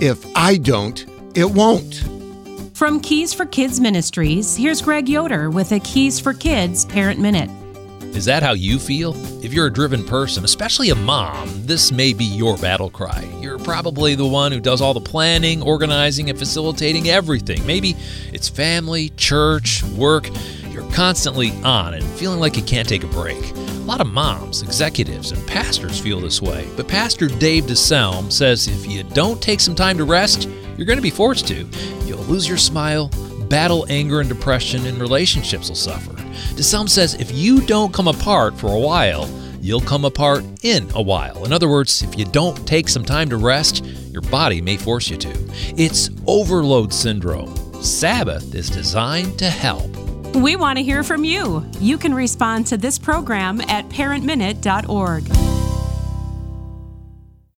If I don't, it won't. From Keys for Kids Ministries, here's Greg Yoder with a Keys for Kids Parent Minute. Is that how you feel? If you're a driven person, especially a mom, this may be your battle cry. You're probably the one who does all the planning, organizing, and facilitating everything. Maybe it's family, church, work. You're constantly on and feeling like you can't take a break. A lot of moms, executives, and pastors feel this way. But Pastor Dave DeSelm says if you don't take some time to rest, you're going to be forced to. You'll lose your smile, battle anger and depression, and relationships will suffer. DeSelm says if you don't come apart for a while, you'll come apart in a while. In other words, if you don't take some time to rest, your body may force you to. It's overload syndrome. Sabbath is designed to help. We want to hear from you. You can respond to this program at parentminute.org.